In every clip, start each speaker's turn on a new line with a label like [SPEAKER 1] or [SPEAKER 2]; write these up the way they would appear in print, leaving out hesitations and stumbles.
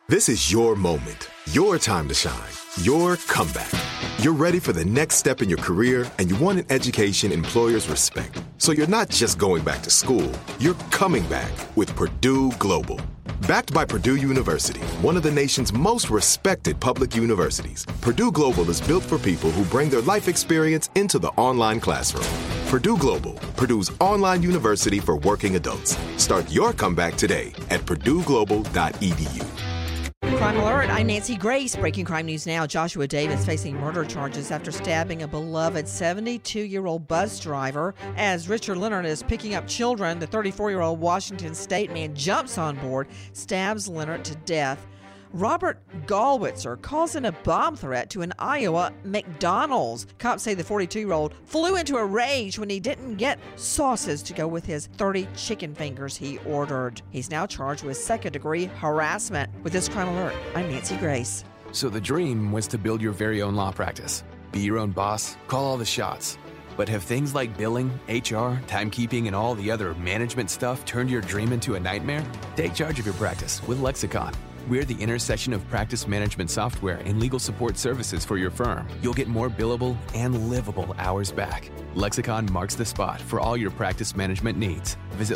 [SPEAKER 1] This is your moment, your time to shine, your comeback. You're ready for the next step in your career, and you want an education employers respect. So you're not just going back to school, you're coming back with Purdue Global. Backed by Purdue University, one of the nation's most respected public universities, Purdue Global is built for people who bring their life experience into the online classroom. Purdue Global, Purdue's online university for working adults. Start your comeback today at purdueglobal.edu.
[SPEAKER 2] Crime Alert, I'm Nancy Grace. Breaking crime news now. Joshua Davis facing murder charges after stabbing a beloved 72-year-old bus driver. As Richard Leonard is picking up children, the 34-year-old Washington State man jumps on board, stabs Leonard to death. Robert Gallwitzer calls in a bomb threat to an Iowa McDonald's. Cops say the 42-year-old flew into a rage when he didn't get sauces to go with his 30 chicken fingers he ordered. He's now charged with second-degree harassment. With this Crime Alert, I'm Nancy Grace.
[SPEAKER 3] So the dream was to build your very own law practice. Be your own boss, call all the shots. But have things like billing, HR, timekeeping, and all the other management stuff turned your dream into a nightmare? Take charge of your practice with Lexicon. We're the intersection of practice management software and legal support services for your firm. You'll get more billable and livable hours back. Lexicon marks the spot for all your practice management needs. Visit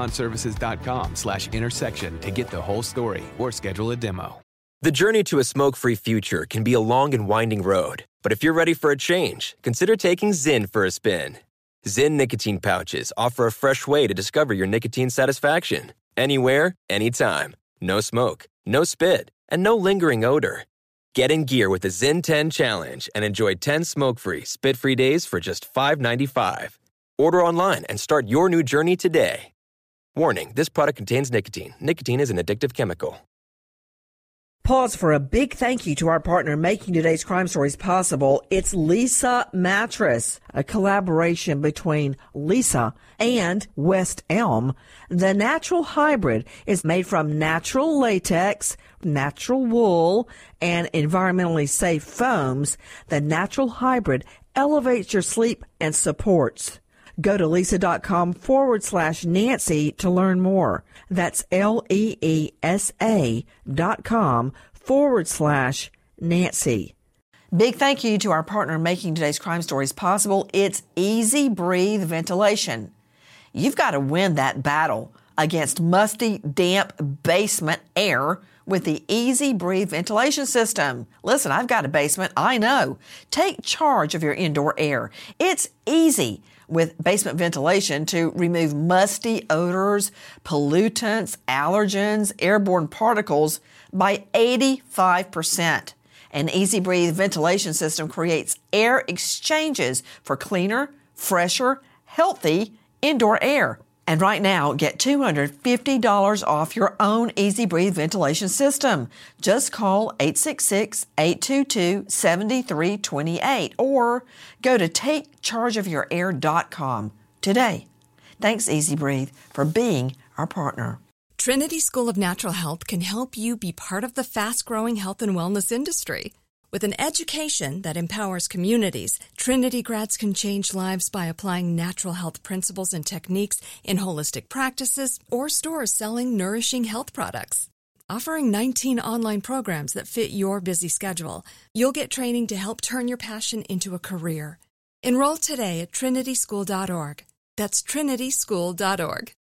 [SPEAKER 3] lexiconservices.com/intersection to get the whole story or schedule a demo.
[SPEAKER 4] The journey to a smoke-free future can be a long and winding road. But if you're ready for a change, consider taking Zyn for a spin. Zyn nicotine pouches offer a fresh way to discover your nicotine satisfaction. Anywhere, anytime. No smoke, no spit, and no lingering odor. Get in gear with the Zyn 10 Challenge and enjoy 10 smoke-free, spit-free days for just $5.95. Order online and start your new journey today. Warning, this product contains nicotine. Nicotine is an addictive chemical.
[SPEAKER 2] Pause for a big thank you to our partner making today's crime stories possible. It's Leesa Mattress, a collaboration between Leesa and West Elm. The natural hybrid is made from natural latex, natural wool, and environmentally safe foams. The natural hybrid elevates your sleep and supports. Go to Leesa.com/Nancy to learn more. That's LEESA.com/Nancy. Big thank you to our partner making today's crime stories possible. It's Easy Breathe Ventilation. You've got to win that battle against musty, damp basement air with the Easy Breathe ventilation system. Listen, I've got a basement, I know. Take charge of your indoor air. It's easy with basement ventilation to remove musty odors, pollutants, allergens, airborne particles by 85%. An Easy Breathe ventilation system creates air exchanges for cleaner, fresher, healthy indoor air. And right now, get $250 off your own Easy Breathe ventilation system. Just call 866-822-7328 or go to takechargeofyourair.com today. Thanks, Easy Breathe, for being our partner.
[SPEAKER 5] Trinity School of Natural Health can help you be part of the fast-growing health and wellness industry. With an education that empowers communities, Trinity grads can change lives by applying natural health principles and techniques in holistic practices or stores selling nourishing health products. Offering 19 online programs that fit your busy schedule, you'll get training to help turn your passion into a career. Enroll today at trinityschool.org. That's trinityschool.org.